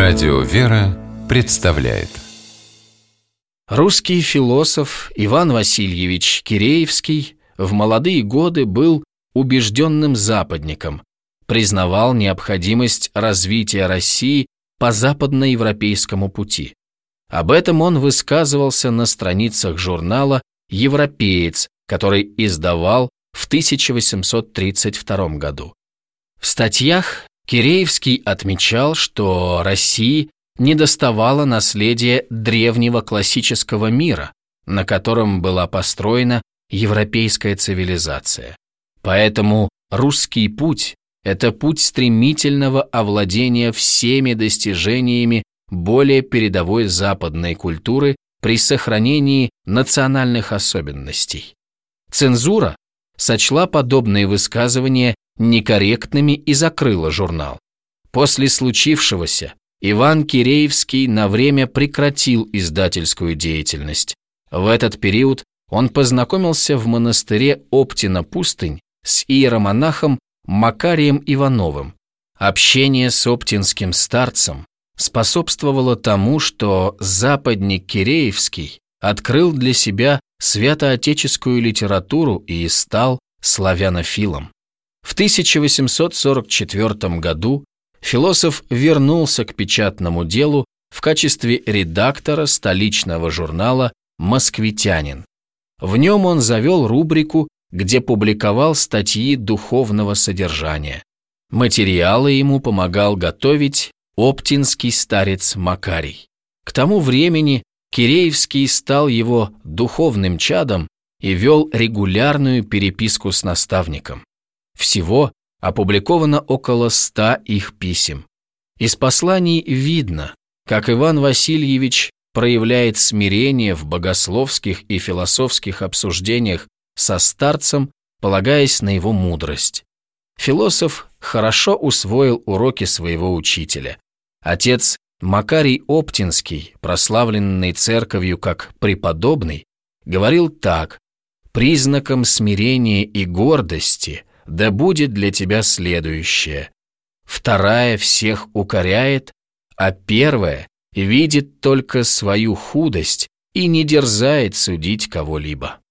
Радио «Вера» представляет. Русский философ Иван Васильевич Киреевский в молодые годы был убежденным западником, признавал необходимость развития России по западноевропейскому пути. Об этом он высказывался на страницах журнала «Европеец», который издавал в 1832 году. В статьях Киреевский отмечал, что России недоставало наследия древнего классического мира, на котором была построена европейская цивилизация. Поэтому русский путь – это путь стремительного овладения всеми достижениями более передовой западной культуры при сохранении национальных особенностей. Цензура сочла подобные высказывания некорректными и закрыла журнал. После случившегося Иван Киреевский на время прекратил издательскую деятельность. В этот период он познакомился в монастыре Оптина-Пустынь с иеромонахом Макарием Ивановым. Общение с оптинским старцем способствовало тому, что западник Киреевский открыл для себя святоотеческую литературу и стал славянофилом. В 1844 году философ вернулся к печатному делу в качестве редактора столичного журнала «Москвитянин». В нем он завел рубрику, где публиковал статьи духовного содержания. Материалы ему помогал готовить оптинский старец Макарий. К тому времени Киреевский стал его духовным чадом и вел регулярную переписку с наставником. Всего опубликовано около 100 их писем. Из посланий видно, как Иван Васильевич проявляет смирение в богословских и философских обсуждениях со старцем, полагаясь на его мудрость. Философ хорошо усвоил уроки своего учителя. Отец Макарий Оптинский, прославленный церковью как преподобный, говорил так: «Признаком смирения и гордости да будет для тебя следующее. Вторая всех укоряет, а первая видит только свою худость и не дерзает судить кого-либо».